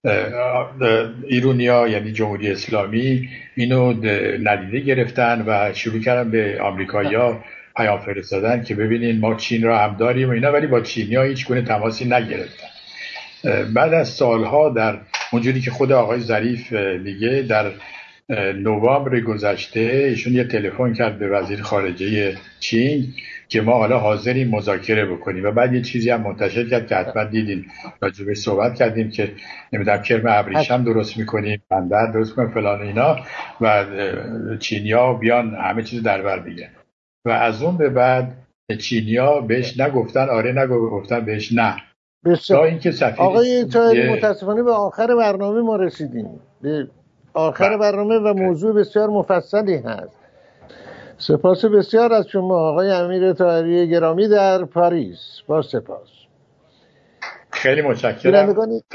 ایرونیا یعنی جمهوری اسلامی اینو ندیده گرفتن و شروع کردن به آمریکایی‌ها پیام فرستادن که ببینین ما چین را هم داریم و اینا، ولی با چینی‌ها هیچ گونه تماسی نگرفتن. بعد از سالها در اونجوری که خود آقای ظریف میگه در نوامبر گذشته ایشون یه تلفن کرد به وزیر خارجه چین که ما حالا حاضریم مذاکره بکنیم و بعد یه چیزی هم منتشر کرد که حتما دیدین، راجبه صحبت کردیم که نمیدونم کرم ابریشم درست میکنیم، بندر درست میکنیم فلان اینا و چینیا بیان همه چیز در بر بگیرن. و از اون به بعد چینیا بهش نگفتن آره، نگفتن بهش نه. تا اینکه سفیر آقای طاهری متاسفانه به آخر برنامه ما رسیدیم، به آخر برنامه و موضوع بسیار مفصلی هست. سپاس بسیار از شما آقای امیر طاهری گرامی در پاریس. با سپاس. خیلی متشکرم.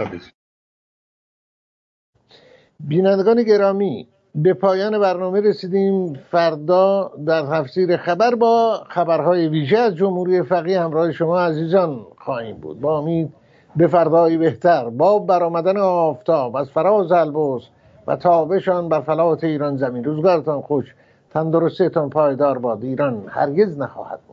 بینندگان گرامی، به پایان برنامه رسیدیم. فردا در تفسیر خبر با خبرهای ویژه از جمهوری فقیه همراه شما عزیزان خواهیم بود. با امید به فردایی بهتر، با برآمدن آفتاب از فراز البرز و تابشان بر فلات ایران زمین. روزگارتان خوش، تندرستیتان پایدار باد. ایران هرگز نخواهد